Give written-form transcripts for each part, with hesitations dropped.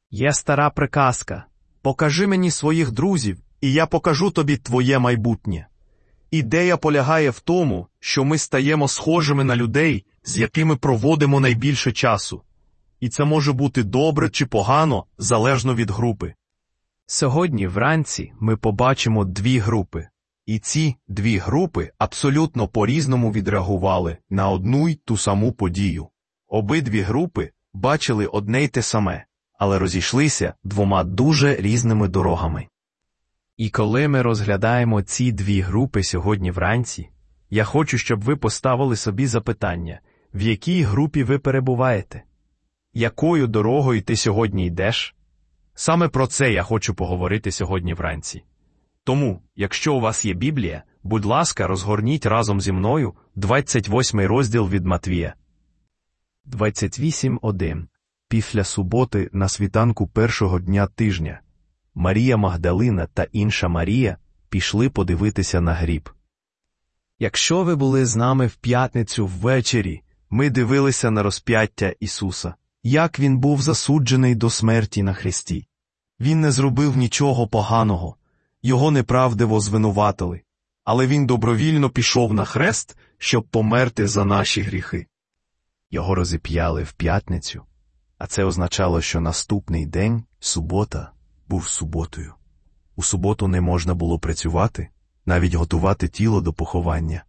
Є стара приказка: «Покажи мені своїх друзів, і я покажу тобі твоє майбутнє». Ідея полягає в тому, що ми стаємо схожими на людей, з якими проводимо найбільше часу. І це може бути добре чи погано, залежно від групи. Сьогодні вранці ми побачимо дві групи. І ці дві групи абсолютно по-різному відреагували на одну й ту саму подію. Обидві групи бачили одне й те саме, але розійшлися двома дуже різними дорогами. І коли ми розглядаємо ці дві групи сьогодні вранці, я хочу, щоб ви поставили собі запитання, в якій групі ви перебуваєте? Якою дорогою ти сьогодні йдеш? Саме про це я хочу поговорити сьогодні вранці. Тому, якщо у вас є Біблія, будь ласка, розгорніть разом зі мною 28 розділ від Матвія. 28:1. Після суботи на світанку першого дня тижня Марія Магдалина та інша Марія пішли подивитися на гріб. Якщо ви були з нами в п'ятницю ввечері, ми дивилися на розп'яття Ісуса, як Він був засуджений до смерті на хресті. Він не зробив нічого поганого, його неправдиво звинуватили, але Він добровільно пішов на хрест, щоб померти за наші гріхи. Його розіп'яли в п'ятницю, а це означало, що наступний день, субота, був суботою. У суботу не можна було працювати, навіть готувати тіло до поховання.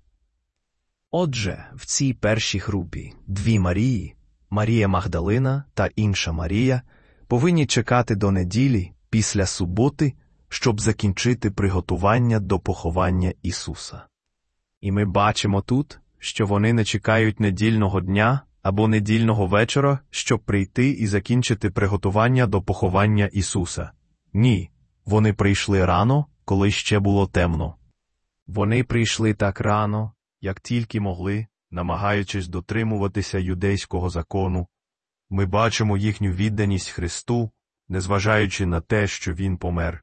Отже, в цій першій групі дві Марії, Марія Магдалина та інша Марія, повинні чекати до неділі після суботи, щоб закінчити приготування до поховання Ісуса. І ми бачимо тут, що вони не чекають недільного дня або недільного вечора, щоб прийти і закінчити приготування до поховання Ісуса. Ні, вони прийшли рано, коли ще було темно. Вони прийшли так рано, як тільки могли, намагаючись дотримуватися юдейського закону. Ми бачимо їхню відданість Христу, незважаючи на те, що Він помер.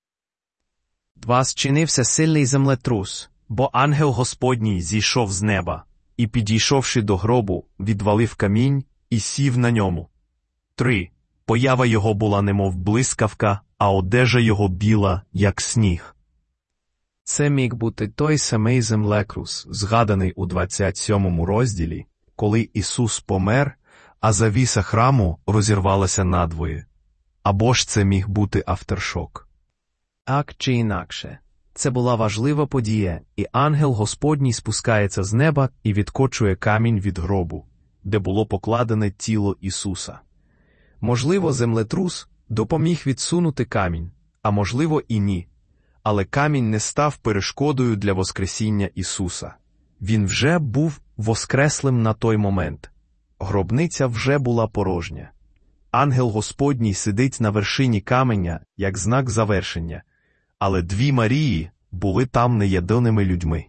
2. Зчинився сильний землетрус, бо ангел Господній зійшов з неба, і, підійшовши до гробу, відвалив камінь і сів на ньому. 3. Поява його була немов блискавка, а одежа його біла, як сніг. Це міг бути той самий землекрус, згаданий у 27 розділі, коли Ісус помер, а завіса храму розірвалася надвоє. Або ж це міг бути авторшок. Так чи інакше, це була важлива подія, і ангел Господній спускається з неба і відкочує камінь від гробу, де було покладене тіло Ісуса. Можливо, землетрус допоміг відсунути камінь, а можливо і ні. Але камінь не став перешкодою для воскресіння Ісуса. Він вже був воскреслим на той момент. Гробниця вже була порожня. Ангел Господній сидить на вершині каменя, як знак завершення. Але дві Марії були там неєдиними людьми.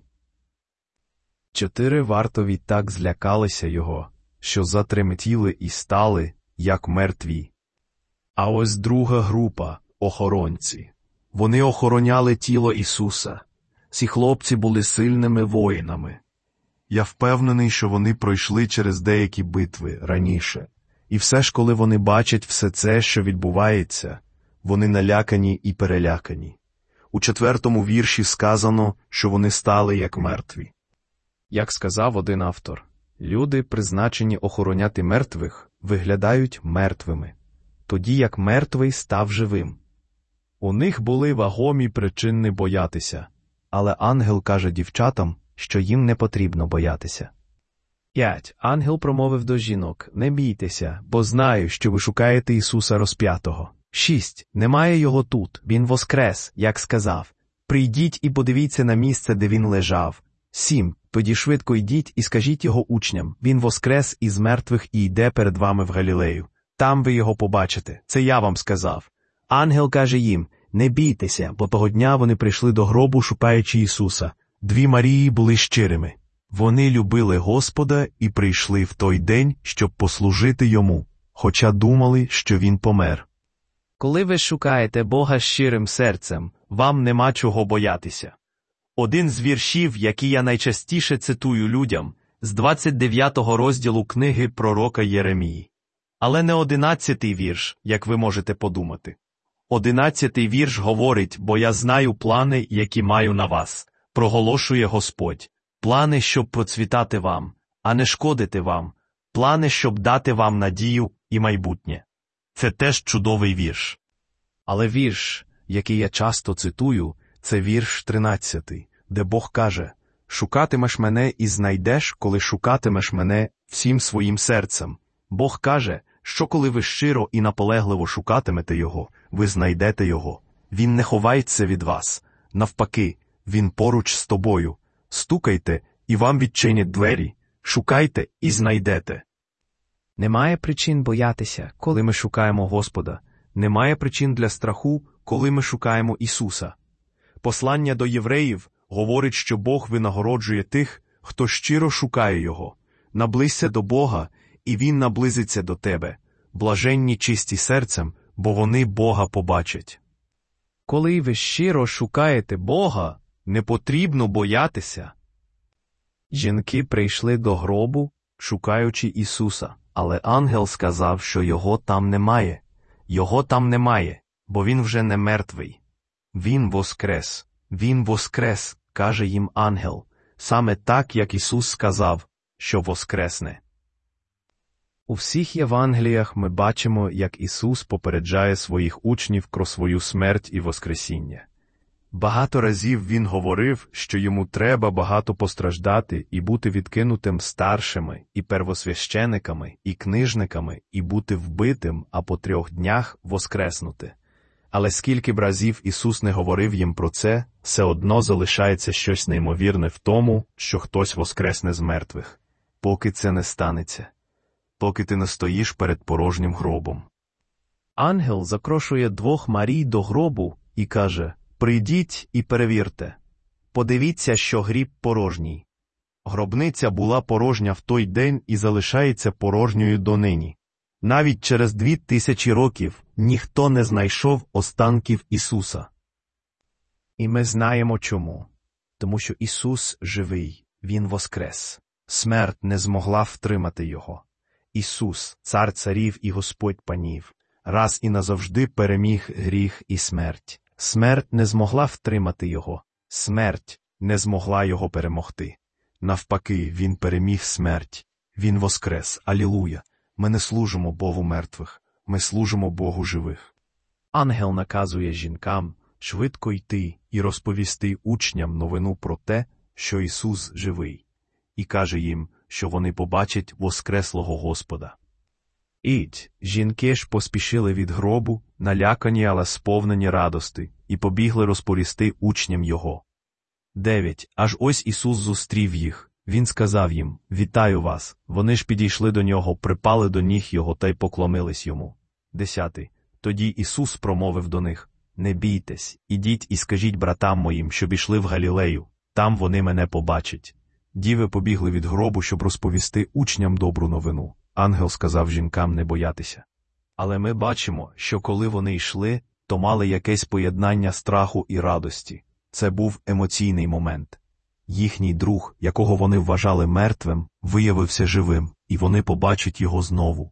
4 вартові так злякалися його, що затремтіли і стали, як мертві. А ось друга група – охоронці. Вони охороняли тіло Ісуса. Ці хлопці були сильними воїнами. Я впевнений, що вони пройшли через деякі битви раніше. І все ж, коли вони бачать все це, що відбувається, вони налякані і перелякані. У 4-му вірші сказано, що вони стали як мертві. Як сказав один автор, люди, призначені охороняти мертвих, виглядають мертвими, тоді як мертвий став живим. У них були вагомі причини боятися, але ангел каже дівчатам, що їм не потрібно боятися. 5. Ангел промовив до жінок: «Не бійтеся, бо знаю, що ви шукаєте Ісуса розп'ятого». 6. Немає його тут, він воскрес, як сказав. Прийдіть і подивіться на місце, де він лежав. 7. Тоді швидко йдіть і скажіть його учням: він воскрес із мертвих і йде перед вами в Галілею. Там ви його побачите. Це я вам сказав. Ангел каже їм: «Не бійтеся, бо того дня вони прийшли до гробу, шукаючи Ісуса». Дві Марії були щирими. Вони любили Господа і прийшли в той день, щоб послужити Йому, хоча думали, що Він помер. Коли ви шукаєте Бога щирим серцем, вам нема чого боятися. Один з віршів, які я найчастіше цитую людям, з 29-го розділу книги пророка Єремії. Але не 11-й вірш, як ви можете подумати. 11-й вірш говорить: «Бо я знаю плани, які маю на вас», проголошує Господь. Плани, щоб процвітати вам, а не шкодити вам. Плани, щоб дати вам надію і майбутнє. Це теж чудовий вірш. Але вірш, який я часто цитую, це вірш 13, де Бог каже: «Шукатимеш мене і знайдеш, коли шукатимеш мене всім своїм серцем». Бог каже, що коли ви щиро і наполегливо шукатимете Його, ви знайдете Його. Він не ховається від вас. Навпаки, Він поруч з тобою. Стукайте, і вам відчинять двері. Шукайте і знайдете. Немає причин боятися, коли ми шукаємо Господа. Немає причин для страху, коли ми шукаємо Ісуса. Послання до євреїв говорить, що Бог винагороджує тих, хто щиро шукає Його. Наблизься до Бога, і Він наблизиться до тебе. Блаженні чисті серцем, бо вони Бога побачать. Коли ви щиро шукаєте Бога, не потрібно боятися. Жінки прийшли до гробу, шукаючи Ісуса, але ангел сказав, що Його там немає. Його там немає, бо Він вже не мертвий. Він воскрес. Він воскрес, каже їм ангел, саме так, як Ісус сказав, що воскресне. У всіх Євангеліях ми бачимо, як Ісус попереджає своїх учнів про свою смерть і воскресіння. Багато разів Він говорив, що йому треба багато постраждати і бути відкинутим старшими, і первосвящениками, і книжниками, і бути вбитим, а по 3 днях воскреснути. Але скільки б разів Ісус не говорив їм про це, все одно залишається щось неймовірне в тому, що хтось воскресне з мертвих. Поки це не станеться. Поки ти не стоїш перед порожнім гробом. Ангел запрошує 2 Марій до гробу і каже: «Прийдіть і перевірте. Подивіться, що гріб порожній». Гробниця була порожня в той день і залишається порожньою донині. Навіть через 2000 років ніхто не знайшов останків Ісуса. І ми знаємо чому. Тому що Ісус живий, Він воскрес. Смерть не змогла втримати Його. Ісус, Цар царів і Господь панів, раз і назавжди переміг гріх і смерть. Смерть не змогла втримати Його. Смерть не змогла Його перемогти. Навпаки, Він переміг смерть. Він воскрес. Алілуя! Ми не служимо Богу мертвих, ми служимо Богу живих. Ангел наказує жінкам швидко йти і розповісти учням новину про те, що Ісус живий, і каже їм, що вони побачать воскреслого Господа. Ідь, жінки ж поспішили від гробу, налякані, але сповнені радости, і побігли розповісти учням Його. 9. Аж ось Ісус зустрів їх. Він сказав їм: «Вітаю вас». Вони ж підійшли до Нього, припали до ніг Його та й поклонились Йому. 10. Тоді Ісус промовив до них: «Не бійтесь, ідіть і скажіть братам моїм, щоб ішли в Галілею, там вони мене побачать». Діви побігли від гробу, щоб розповісти учням добру новину. Ангел сказав жінкам не боятися. Але ми бачимо, що коли вони йшли, то мали якесь поєднання страху і радості. Це був емоційний момент. Їхній друг, якого вони вважали мертвим, виявився живим, і вони побачать його знову.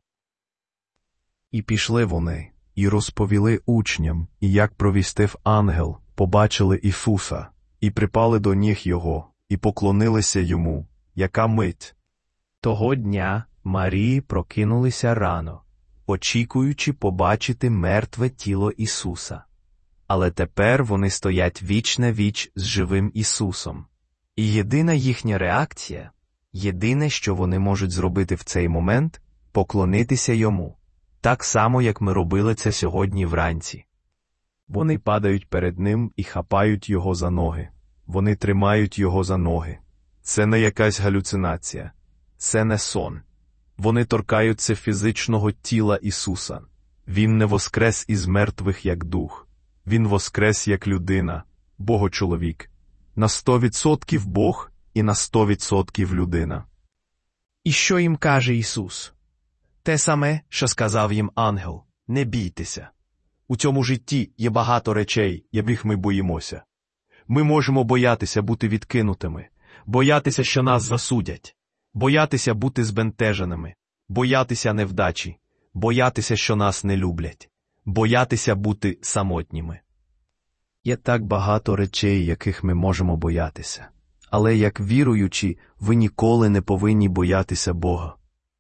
І пішли вони, і розповіли учням, і як провістив ангел, побачили Ісуса, і припали до ніг Його, і поклонилися Йому. Яка мить! Того дня Марії прокинулися рано, очікуючи побачити мертве тіло Ісуса. Але тепер вони стоять віч на віч з живим Ісусом. І єдина їхня реакція, єдине, що вони можуть зробити в цей момент – поклонитися Йому. Так само, як ми робили це сьогодні вранці. Вони падають перед Ним і хапають Його за ноги. Вони тримають Його за ноги. Це не якась галюцинація. Це не сон. Вони торкаються фізичного тіла Ісуса. Він не воскрес із мертвих як дух. Він воскрес як людина, Богочоловік. На 100% Бог і на 100% людина. І що їм каже Ісус? Те саме, що сказав їм ангел. Не бійтеся. У цьому житті є багато речей, яких ми боїмося. Ми можемо боятися бути відкинутими, боятися, що нас засудять, боятися бути збентеженими, боятися невдачі, боятися, що нас не люблять, боятися бути самотніми. Є так багато речей, яких ми можемо боятися. Але як віруючі, ви ніколи не повинні боятися Бога.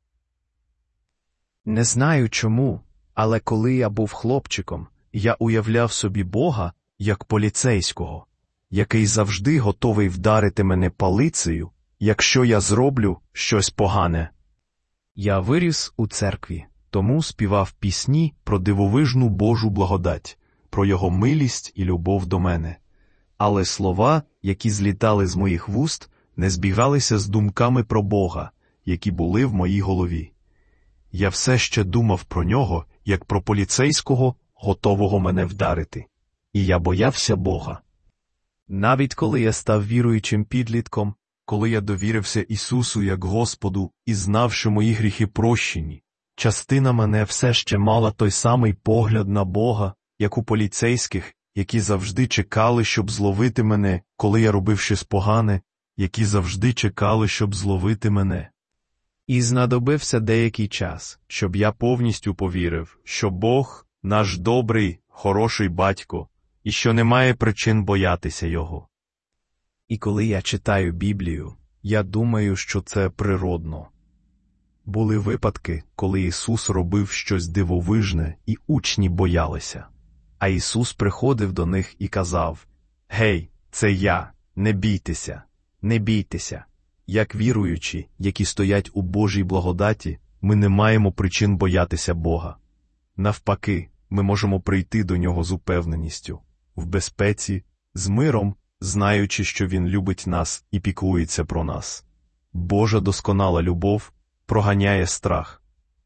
Не знаю чому, але коли я був хлопчиком, я уявляв собі Бога як поліцейського, який завжди готовий вдарити мене палицею, якщо я зроблю щось погане. Я виріс у церкві, тому співав пісні про дивовижну Божу благодать, про Його милість і любов до мене. Але слова, які злітали з моїх вуст, не збігалися з думками про Бога, які були в моїй голові. Я все ще думав про нього, як про поліцейського, готового мене вдарити. І я боявся Бога. Навіть коли я став віруючим підлітком, коли я довірився Ісусу як Господу і знав, що мої гріхи прощені, частина мене все ще мала той самий погляд на Бога, як у поліцейських, які завжди чекали, щоб зловити мене, коли я робив щось погане, які завжди чекали, щоб зловити мене. І знадобився деякий час, щоб я повністю повірив, що Бог – наш добрий, хороший батько, і що немає причин боятися Його. І коли я читаю Біблію, я думаю, що це природно. Були випадки, коли Ісус робив щось дивовижне, і учні боялися. А Ісус приходив до них і казав: «Гей, це я, не бійтеся, не бійтеся». Як віруючі, які стоять у Божій благодаті, ми не маємо причин боятися Бога. Навпаки, ми можемо прийти до Нього з упевненістю, в безпеці, з миром, знаючи, що Він любить нас і піклується про нас. Божа досконала любов проганяє страх.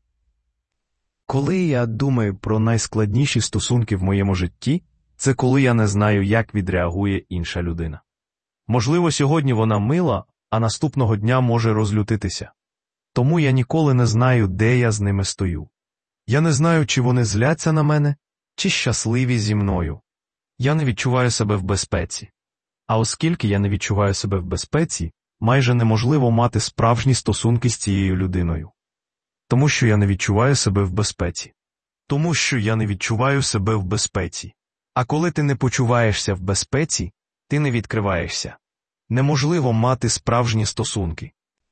Коли я думаю про найскладніші стосунки в моєму житті, це коли я не знаю, як відреагує інша людина. Можливо, сьогодні вона мила, а наступного дня може розлютитися. Тому я ніколи не знаю, де я з ними стою. Я не знаю, чи вони зляться на мене, чи щасливі зі мною. Я не відчуваю себе в безпеці. А оскільки я не відчуваю себе в безпеці, майже неможливо мати справжні стосунки з цією людиною. Тому що я не відчуваю себе в безпеці. Тому що я не відчуваю себе в безпеці. А коли ти не почуваєшся в безпеці, ти не відкриваєшся. Неможливо мати справжні стосунки.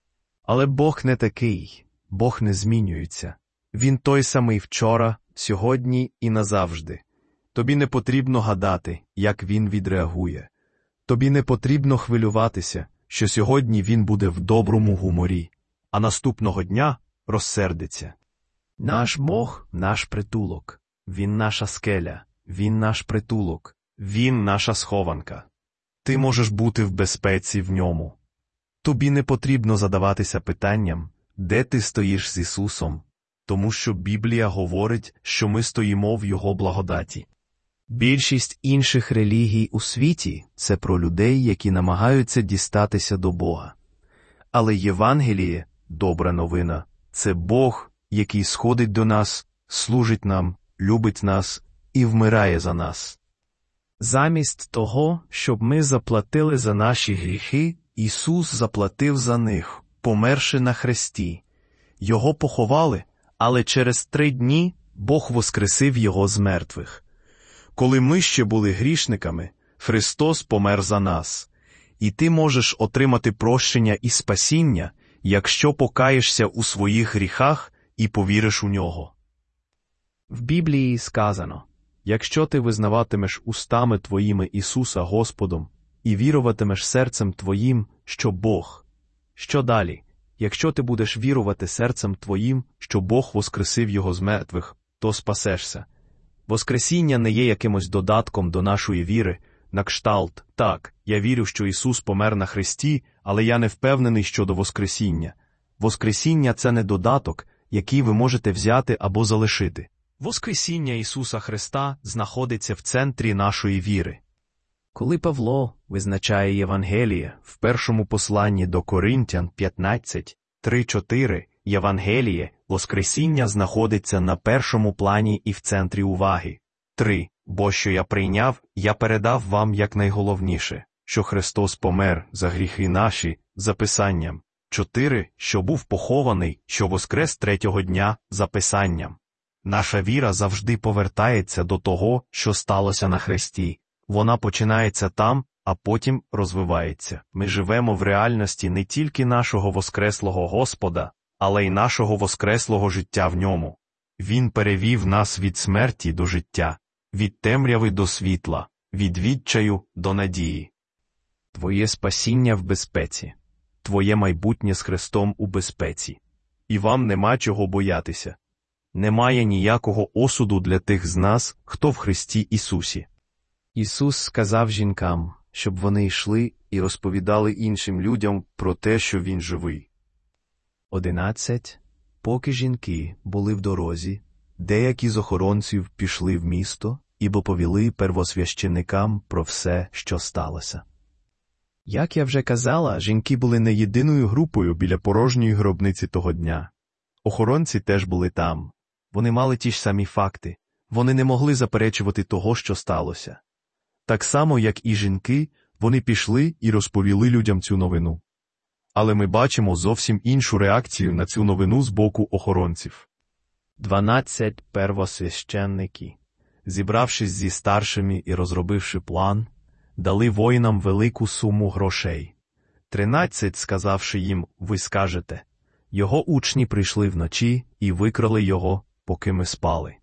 Але Бог не такий, Бог не змінюється. Він той самий вчора, сьогодні і назавжди. Тобі не потрібно гадати, як Він відреагує. Тобі не потрібно хвилюватися, що сьогодні Він буде в доброму гуморі, а наступного дня розсердиться. Наш Бог – наш притулок. Він наша скеля. Він наш притулок. Він наша схованка. Ти можеш бути в безпеці в ньому. Тобі не потрібно задаватися питанням, де ти стоїш з Ісусом, тому що Біблія говорить, що ми стоїмо в Його благодаті. Більшість інших релігій у світі – це про людей, які намагаються дістатися до Бога. Але Євангеліє, добра новина, це Бог, який сходить до нас, служить нам, любить нас і вмирає за нас. Замість того, щоб ми заплатили за наші гріхи, Ісус заплатив за них, померши на хресті. Його поховали, але через 3 дні Бог воскресив Його з мертвих. Коли ми ще були грішниками, Христос помер за нас. І ти можеш отримати прощення і спасіння, якщо покаєшся у своїх гріхах і повіриш у Нього. В Біблії сказано: якщо ти визнаватимеш устами твоїми Ісуса Господом і віруватимеш серцем твоїм, що Бог. Що далі? Якщо ти будеш вірувати серцем твоїм, що Бог воскресив Його з мертвих, то спасешся. Воскресіння не є якимось додатком до нашої віри, на кшталт: так, я вірю, що Ісус помер на хресті, але я не впевнений щодо Воскресіння. Воскресіння – це не додаток, який ви можете взяти або залишити. Воскресіння Ісуса Христа знаходиться в центрі нашої віри. Коли Павло визначає Євангеліє в першому посланні до Коринтян 15:3-4, Євангеліє, Воскресіння знаходиться на першому плані і в центрі уваги. 3. Бо що я прийняв, я передав вам як найголовніше, що Христос помер за гріхи наші, за Писанням. 4. Що був похований, що воскрес 3-го дня, за Писанням. Наша віра завжди повертається до того, що сталося на хресті. Вона починається там, а потім розвивається. Ми живемо в реальності не тільки нашого воскреслого Господа, але й нашого воскреслого життя в ньому. Він перевів нас від смерті до життя, від темряви до світла, від відчаю до надії. Твоє спасіння в безпеці. Твоє майбутнє з Христом у безпеці. І вам нема чого боятися. Немає ніякого осуду для тих з нас, хто в Христі Ісусі. Ісус сказав жінкам, щоб вони йшли і розповідали іншим людям про те, що Він живий. 11. Поки жінки були в дорозі, деякі з охоронців пішли в місто і доповіли первосвященикам про все, що сталося. Як я вже казала, жінки були не єдиною групою біля порожньої гробниці того дня. Охоронці теж були там. Вони мали ті ж самі факти. Вони не могли заперечувати того, що сталося. Так само, як і жінки, вони пішли і розповіли людям цю новину. Але ми бачимо зовсім іншу реакцію на цю новину з боку охоронців. 12 первосвященники, зібравшись зі старшими і розробивши план, дали воїнам велику суму грошей. 13, сказавши їм, ви скажете, його учні прийшли вночі і викрали його, поки ми спали.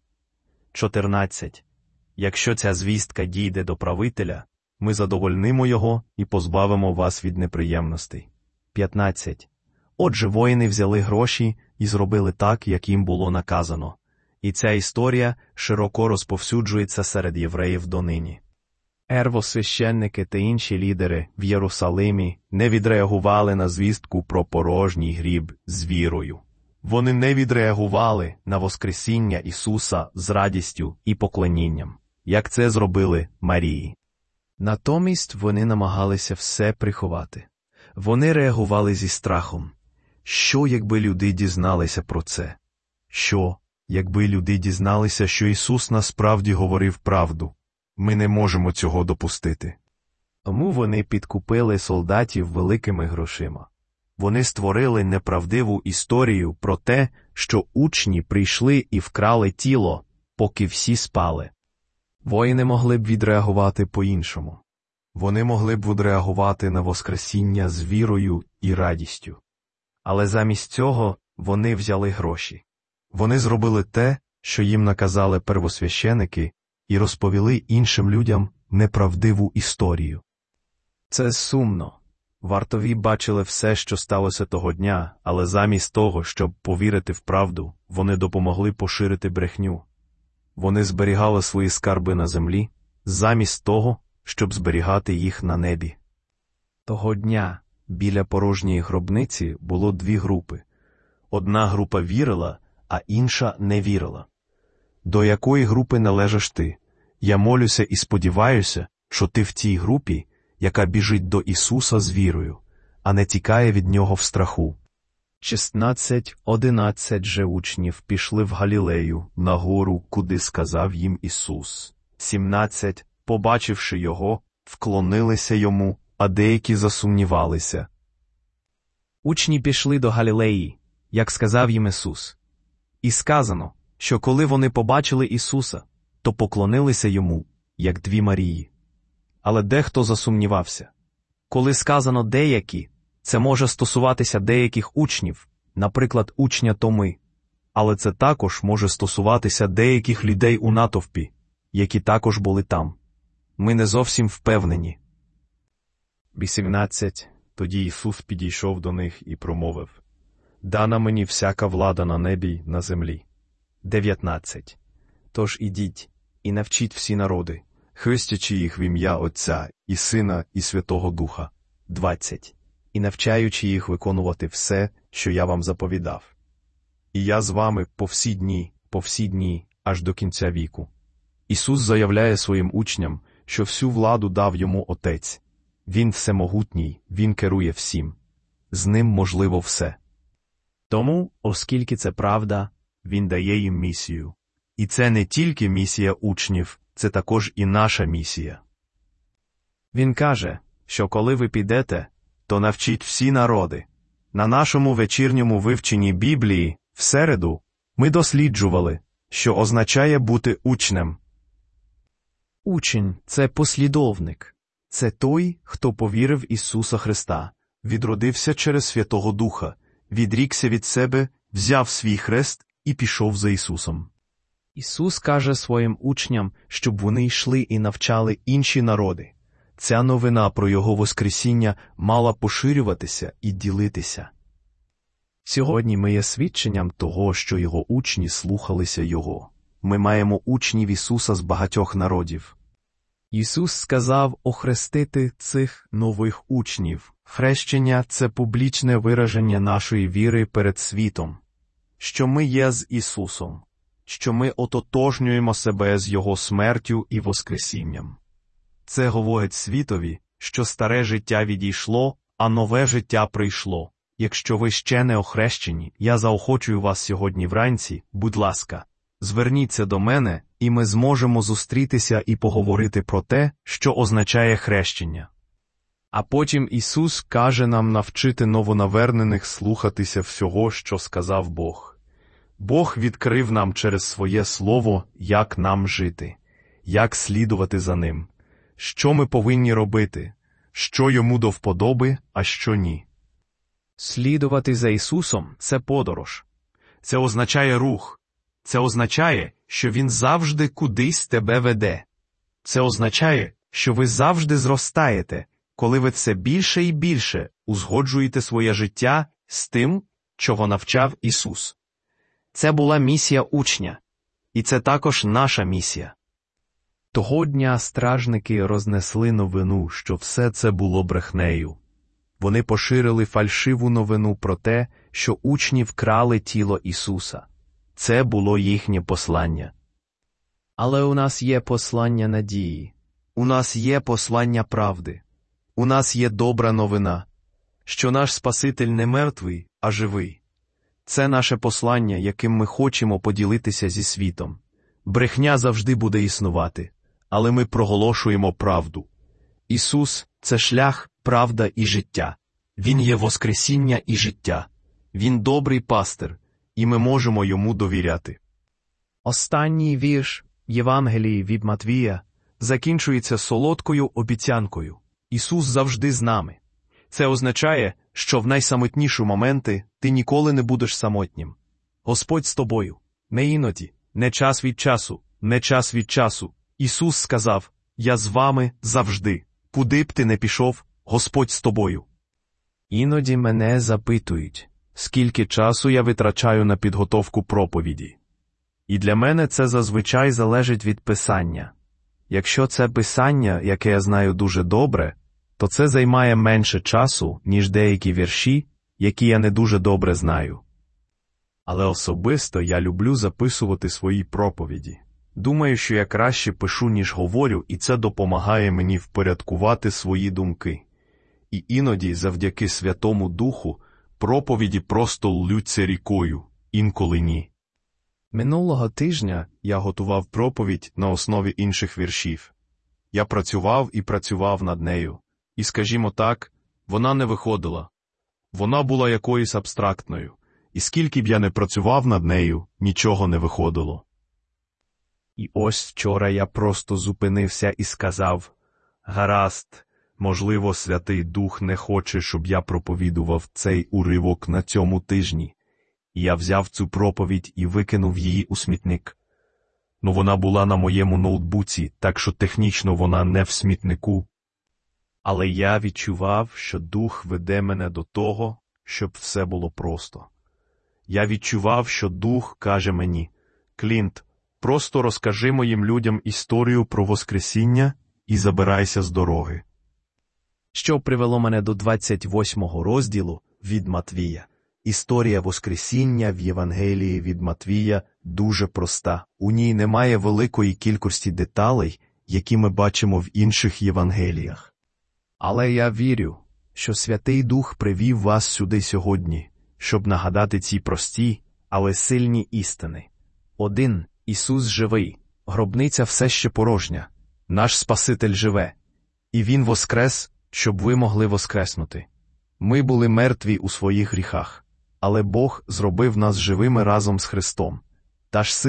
14. Якщо ця звістка дійде до правителя, ми задовольнимо його і позбавимо вас від неприємностей. 15. Отже, воїни взяли гроші і зробили так, як їм було наказано. І ця історія широко розповсюджується серед євреїв донині. Первосвященники та інші лідери в Єрусалимі не відреагували на звістку про порожній гріб з вірою. Вони не відреагували на Воскресіння Ісуса з радістю і поклонінням, як це зробили Марії. Натомість вони намагалися все приховати. Вони реагували зі страхом. Що, якби люди дізналися про це? Що, якби люди дізналися, що Ісус насправді говорив правду? Ми не можемо цього допустити. Тому вони підкупили солдатів великими грошима. Вони створили неправдиву історію про те, що учні прийшли і вкрали тіло, поки всі спали. Воїни могли б відреагувати по-іншому. Вони могли б відреагувати на Воскресіння з вірою і радістю. Але замість цього вони взяли гроші. Вони зробили те, що їм наказали первосвященики, і розповіли іншим людям неправдиву історію. Це сумно. Вартові бачили все, що сталося того дня, але замість того, щоб повірити в правду, вони допомогли поширити брехню. Вони зберігали свої скарби на землі, замість того, щоб зберігати їх на небі. Того дня біля порожньої гробниці було дві групи. Одна група вірила, а інша не вірила. До якої групи належиш ти? Я молюся і сподіваюся, що ти в тій групі, яка біжить до Ісуса з вірою, а не тікає від Нього в страху. 11 же учнів пішли в Галілею, на гору, куди сказав їм Ісус. 17, побачивши Його, вклонилися Йому, а деякі засумнівалися. Учні пішли до Галілеї, як сказав їм Ісус. І сказано, що коли вони побачили Ісуса, то поклонилися Йому, як дві Марії. Але дехто засумнівався. Коли сказано «деякі», це може стосуватися деяких учнів, наприклад, учня Томи. Але це також може стосуватися деяких людей у натовпі, які також були там. Ми не зовсім впевнені. 18. Тоді Ісус підійшов до них і промовив: «Дана мені всяка влада на небі й на землі». 19. Тож ідіть і навчіть всі народи, хрестячи їх в ім'я Отця і Сина і Святого Духа. 20. І навчаючи їх виконувати все, що я вам заповідав. І я з вами по всі дні, аж до кінця віку. Ісус заявляє своїм учням, що всю владу дав йому Отець. Він всемогутній, він керує всім. З ним можливо все. Тому, оскільки це правда, він дає їм місію. І це не тільки місія учнів, це також і наша місія. Він каже, що коли ви підете, то навчіть всі народи. На нашому вечірньому вивченні Біблії, в середу, ми досліджували, що означає бути учнем. Учень – це послідовник. Це той, хто повірив в Ісуса Христа, Відродився через Святого Духа, відрікся від себе, взяв свій хрест і пішов за Ісусом. Ісус каже своїм учням, щоб вони йшли і навчали інші народи. Ця новина про Його Воскресіння мала поширюватися і ділитися. Сьогодні ми є свідченням того, що Його учні слухалися Його. Ми маємо учнів Ісуса з багатьох народів. Ісус сказав охрестити цих нових учнів. Хрещення – це публічне вираження нашої віри перед світом, що ми є з Ісусом, що ми ототожнюємо себе з Його смертю і Воскресінням. Це говорить світові, що старе життя відійшло, а нове життя прийшло. Якщо ви ще не охрещені, я заохочую вас сьогодні вранці, будь ласка, зверніться до мене, і ми зможемо зустрітися і поговорити про те, що означає хрещення. А потім Ісус каже нам навчити новонавернених слухатися всього, що сказав Бог. Бог відкрив нам через своє Слово, як нам жити, як слідувати за Ним, що ми повинні робити, що Йому до вподоби, а що ні. Слідувати за Ісусом – це подорож. Це означає рух. Це означає, що Він завжди кудись тебе веде. Це означає, що ви завжди зростаєте, коли ви все більше і більше узгоджуєте своє життя з тим, чого навчав Ісус. Це була місія учня. І це також наша місія. Того дня стражники рознесли новину, що все це було брехнею. Вони поширили фальшиву новину про те, що учні вкрали тіло Ісуса. Це було їхнє послання. Але у нас є послання надії. У нас є послання правди. У нас є добра новина, що наш Спаситель не мертвий, а живий. Це наше послання, яким ми хочемо поділитися зі світом. Брехня завжди буде існувати, але ми проголошуємо правду. Ісус – це шлях, правда і життя. Він є Воскресіння і життя. Він добрий пастир, і ми можемо Йому довіряти. Останній вірш Євангелії від Матвія закінчується солодкою обіцянкою. Ісус завжди з нами. Це означає, що в найсамотніші моменти ти ніколи не будеш самотнім. Господь з тобою. Не іноді, не час від часу, не час від часу. Ісус сказав, я з вами завжди. Куди б ти не пішов, Господь з тобою. Іноді мене запитують, скільки часу я витрачаю на підготовку проповіді. І для мене це зазвичай залежить від писання. Якщо це писання, яке я знаю дуже добре, то це займає менше часу, ніж деякі вірші, які я не дуже добре знаю. Але особисто я люблю записувати свої проповіді. Думаю, що я краще пишу, ніж говорю, і це допомагає мені впорядкувати свої думки. І іноді, завдяки Святому Духу, проповіді просто ллються рікою, інколи ні. Минулого тижня я готував проповідь на основі інших віршів. Я працював і працював над нею. І, скажімо так, вона не виходила. Вона була якоюсь абстрактною. І скільки б я не працював над нею, нічого не виходило. І ось вчора я просто зупинився і сказав, гаразд, можливо, Святий Дух не хоче, щоб я проповідував цей уривок на цьому тижні. І я взяв цю проповідь і викинув її у смітник. Ну, вона була на моєму ноутбуці, так що технічно вона не в смітнику. Але я відчував, що Дух веде мене до того, щоб все було просто. Я відчував, що Дух каже мені, Клінт, просто розкажи моїм людям історію про Воскресіння і забирайся з дороги. Що привело мене до 28-го розділу від Матвія. Історія Воскресіння в Євангелії від Матвія дуже проста. У ній немає великої кількості деталей, які ми бачимо в інших Євангеліях. Але я вірю, що Святий Дух привів вас сюди сьогодні, щоб нагадати ці прості, але сильні істини. 1. Ісус живий, гробниця все ще порожня, наш Спаситель живе. І Він воскрес, щоб ви могли воскреснути. Ми були мертві у своїх гріхах, але Бог зробив нас живими разом з Христом. Та ж сила,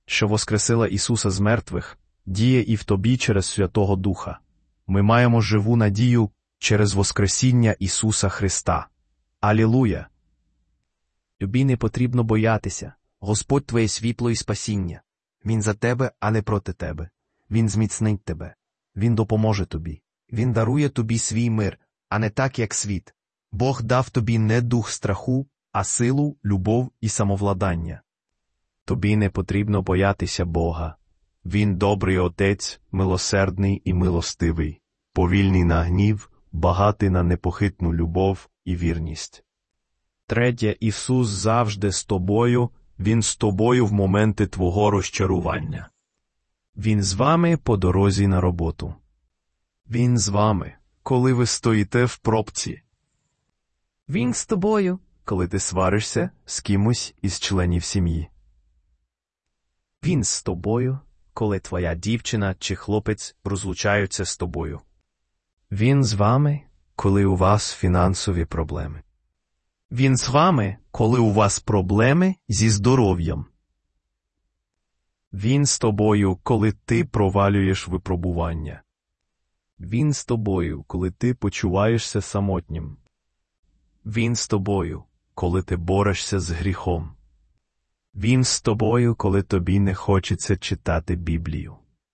що воскресила Ісуса з мертвих, діє і в тобі через Святого Духа. Ми маємо живу надію через Воскресіння Ісуса Христа. Алілуя! Тобі не потрібно боятися. Господь твоє світло і спасіння. Він за тебе, а не проти тебе. Він зміцнить тебе. Він допоможе тобі. Він дарує тобі свій мир, а не так, як світ. Бог дав тобі не дух страху, а силу, любов і самовладання. Тобі не потрібно боятися Бога. Він добрий Отець, милосердний і милостивий, повільний на гнів, багатий на непохитну любов і вірність. Третє, Ісус завжди з тобою, Він з тобою в моменти твого розчарування. Він з вами по дорозі на роботу. Він з вами, коли ви стоїте в пробці. Він з тобою, коли ти сваришся з кимось із членів сім'ї. Він з тобою, коли твоя дівчина чи хлопець розлучаються з тобою. Він з вами, коли у вас фінансові проблеми. Він з вами, коли у вас проблеми зі здоров'ям. Він з тобою, коли ти провалюєш випробування. Він з тобою, коли ти почуваєшся самотнім. Він з тобою, коли ти борешся з гріхом. Він з тобою, коли тобі не хочеться читати Біблію.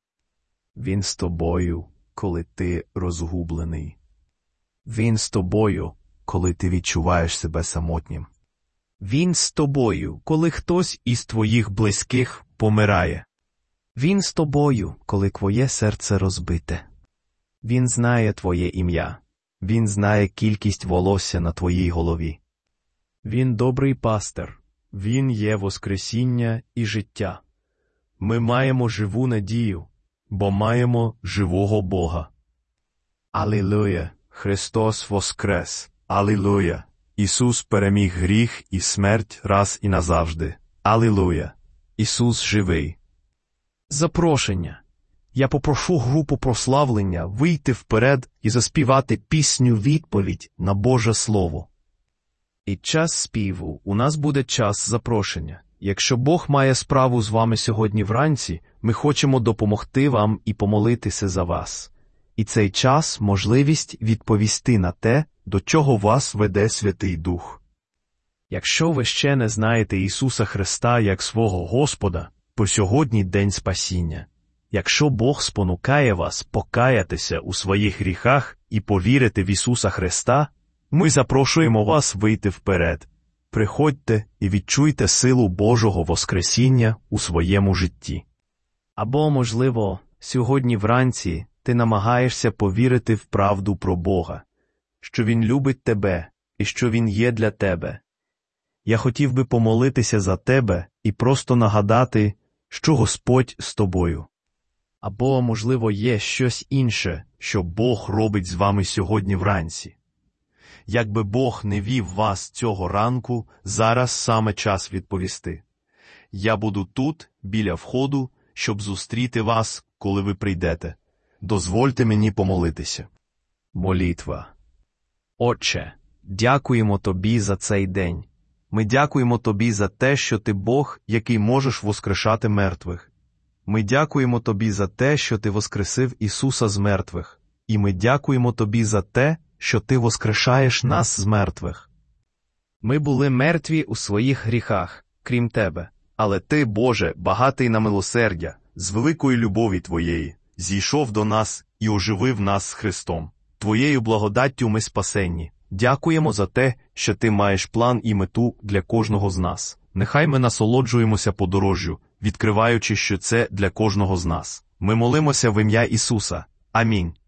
Він з тобою, коли ти розгублений. Він з тобою, коли ти відчуваєш себе самотнім. Він з тобою, коли хтось із твоїх близьких помирає. Він з тобою, коли твоє серце розбите. Він знає твоє ім'я. Він знає кількість волосся на твоїй голові. Він добрий пастир. Він є воскресіння і життя. Ми маємо живу надію, бо маємо живого Бога. Алілуя! Христос воскрес! Алілуя! Ісус переміг гріх і смерть раз і назавжди. Алілуя! Ісус живий! Запрошення. Я попрошу групу прославлення вийти вперед і заспівати пісню «Відповідь» на Боже Слово. І час співу, у нас буде час запрошення. Якщо Бог має справу з вами сьогодні вранці, ми хочемо допомогти вам і помолитися за вас. І цей час – можливість відповісти на те, до чого вас веде Святий Дух. Якщо ви ще не знаєте Ісуса Христа як свого Господа, то сьогодні день спасіння. Якщо Бог спонукає вас покаятися у своїх гріхах і повірити в Ісуса Христа, ми запрошуємо вас вийти вперед. Приходьте і відчуйте силу Божого Воскресіння у своєму житті. Або, можливо, сьогодні вранці ти намагаєшся повірити в правду про Бога, що Він любить тебе і що Він є для тебе. Я хотів би помолитися за тебе і просто нагадати, що Господь з тобою. Або, можливо, є щось інше, що Бог робить з вами сьогодні вранці. Якби Бог не вів вас цього ранку, зараз саме час відповісти. Я буду тут, біля входу, щоб зустріти вас, коли ви прийдете. Дозвольте мені помолитися. Молитва. Отче, дякуємо Тобі за цей день. Ми дякуємо Тобі за те, що Ти Бог, який можеш воскрешати мертвих. Ми дякуємо Тобі за те, що Ти воскресив Ісуса з мертвих. І ми дякуємо Тобі за те, що Ти воскрешаєш нас з мертвих. Ми були мертві у своїх гріхах, крім Тебе. Але Ти, Боже, багатий на милосердя, з великої любові Твоєї, зійшов до нас і оживив нас з Христом. Твоєю благодаттю ми спасенні. Дякуємо за те, що Ти маєш план і мету для кожного з нас. Нехай ми насолоджуємося подорожжю, відкриваючи, що це для кожного з нас. Ми молимося в ім'я Ісуса. Амінь.